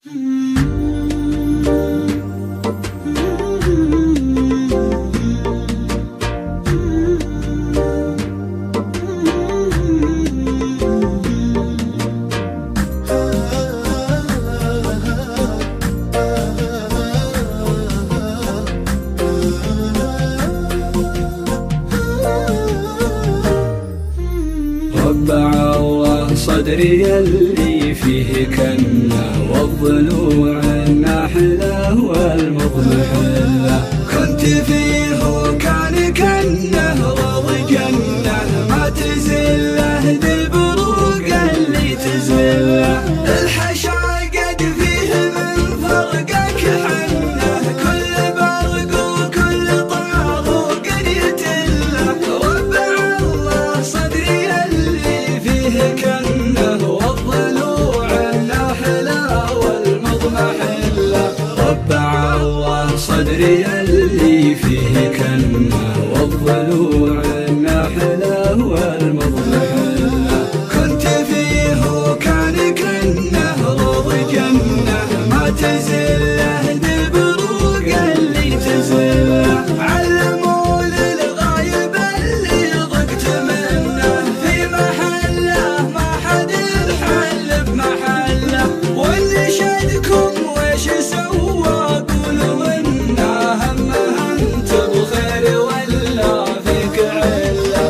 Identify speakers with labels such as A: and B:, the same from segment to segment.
A: ربع الله صدري اللي فيه كنة، والضلوع الناحلة والمضمحلة. كنت فيه وكان كنه روض جنة، ما تزله ذي البروق اللي تزله. الحشا قد فيه من فرقك حنه، كل برق وكل طاغ وقد يتله. ربع الله صدري اللي فيه كنه، والضلوع الناحلة والمضمحلة. ربع الله صدري اللي فيه كنه، والضلوع الناحلة والمضمحلة. كنت فيه وكان كنه روض جنة، ما تزله ذي البروق اللي تزله. علموا للغايب اللي ضقت منه، في محله ما حد الحل بمحله. واللي شدكم وش سوى قولوا انه همه انت بخير ولا فيك عله.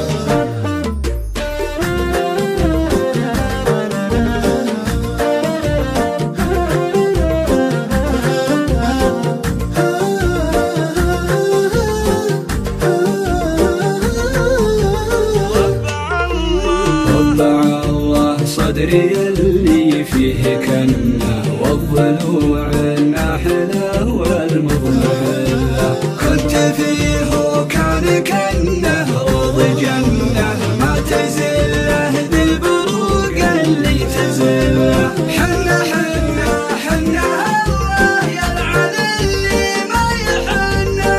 A: ربع الله صدري اللي فيه كنه، والضلوع الناحلة والمضمحلة. كنت فيه وكان كنه روض جنة، ما تزله ذي البروق اللي تزله. حنا حنا حنا الله يلعن اللي ما يحنه،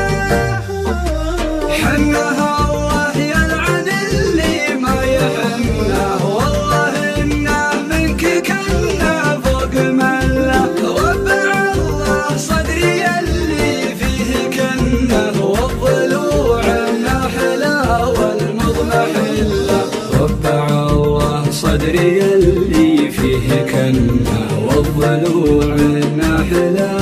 A: حنا الله يلعن اللي ما يحنه. والله إنه منك كنا فوق مله. ربع الله صدري اللي فيه كنه، والضلوع الناحلة والمضمحلة. ربع الله صدري اللي فيه كنه، والضلوع الناحلة